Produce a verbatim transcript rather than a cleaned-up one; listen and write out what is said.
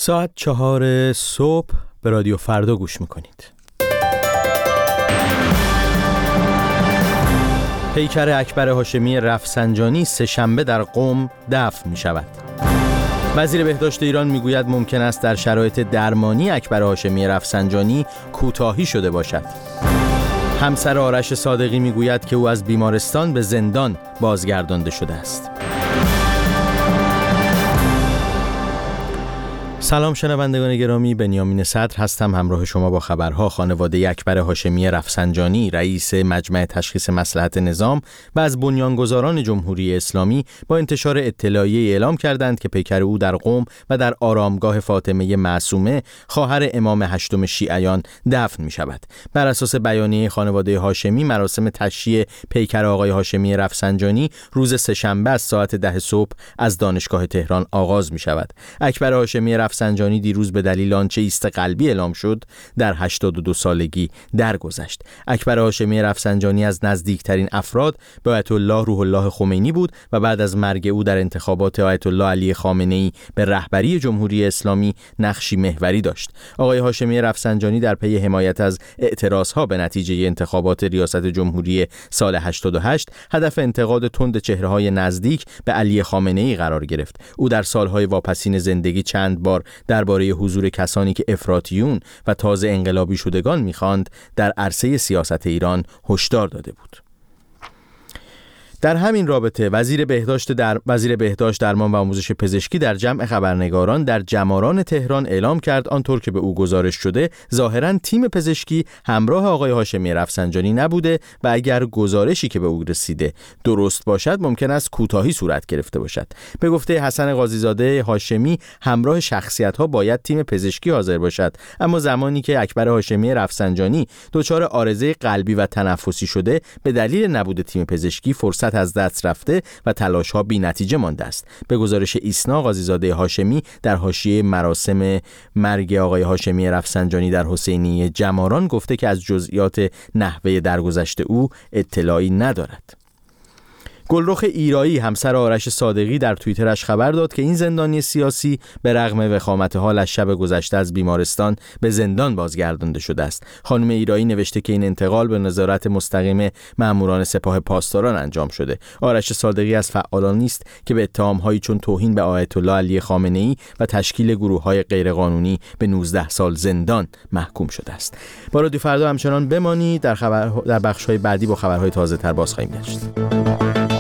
ساعت چهار صبح به رادیو فردا گوش میکنید. پیکر اکبر هاشمی رفسنجانی سه شنبه در قم دفن می شود. وزیر بهداشت ایران میگوید ممکن است در شرایط درمانی اکبر هاشمی رفسنجانی کوتاهی شده باشد. همسر آرش صادقی میگوید که او از بیمارستان به زندان بازگردانده شده است. سلام شنوندگان گرامی، بنیامین صدر هستم. همراه شما با خبرها. خانواده اکبر هاشمی رفسنجانی رئیس مجمع تشخیص مصلحت نظام و از بنیانگذاران جمهوری اسلامی با انتشار اطلاعیه اعلام کردند که پیکر او در قم و در آرامگاه فاطمه معصومه خواهر امام هشتم شیعیان دفن می شود. بر اساس بیانیه خانواده هاشمی، مراسم تشییع پیکر آقای هاشمی رفسنجانی روز سه‌شنبه از ساعت ده صبح از دانشگاه تهران آغاز می شود. اکبر هاشمی رفسنجانی دیروز به دلیل آنچه ایست قلبی اعلام شد در هشتاد و دو سالگی درگذشت. اکبر هاشمی رفسنجانی از نزدیکترین افراد به آیت الله روح الله خمینی بود و بعد از مرگ او در انتخابات آیت الله علی خامنه‌ای به رهبری جمهوری اسلامی نقشی محوری داشت. آقای هاشمی رفسنجانی در پی حمایت از اعتراضها به نتیجه انتخابات ریاست جمهوری سال هشتاد و هشت هدف انتقاد تند چهره‌های نزدیک به علی خامنه‌ای قرار گرفت. او در سالهای واپسین زندگی چند بار درباره حضور کسانی که افراطیون و تازه انقلابی شدگان می‌خواند در عرصه سیاست ایران هشدار داده بود. در همین رابطه وزیر بهداشت در وزیر بهداشت درمان و آموزش پزشکی در جمع خبرنگاران در جماران تهران اعلام کرد آنطور که به او گزارش شده ظاهراً تیم پزشکی همراه آقای هاشمی رفسنجانی نبوده و اگر گزارشی که به او رسیده درست باشد ممکن است کوتاهی صورت گرفته باشد. به گفته حسن قاضی‌زاده هاشمی، همراه شخصیت‌ها باید تیم پزشکی حاضر باشد، اما زمانی که اکبر هاشمی رفسنجانی دچار عارضه قلبی و تنفسی شده به دلیل نبود تیم پزشکی فرصت از دست رفته و تلاش‌ها بی‌نتیجه مانده است. به گزارش ایسنا، قاضی‌زاده هاشمی در حاشیه مراسم مرگ آقای هاشمی رفسنجانی در حسینیه جماران گفته که از جزئیات نحوه درگذشت او اطلاعی ندارد. گلرخ ایرایی همسر آرش صادقی در توییترش خبر داد که این زندانی سیاسی به رغم وخامت حال از شب گذشته از بیمارستان به زندان بازگردانده شده است. خانم ایرایی نوشته که این انتقال به نظارت مستقیم ماموران سپاه پاسداران انجام شده. آرش صادقی از فعالانی است که به اتهام‌هایی چون توهین به آیت الله علی خامنه‌ای و تشکیل گروه‌های غیرقانونی به نوزده سال زندان محکوم شده است. با رادیو فردا همچنان بمانید. در خبر در بخش‌های بعدی با خبرهای تازه‌تر باز خواهیم گشت.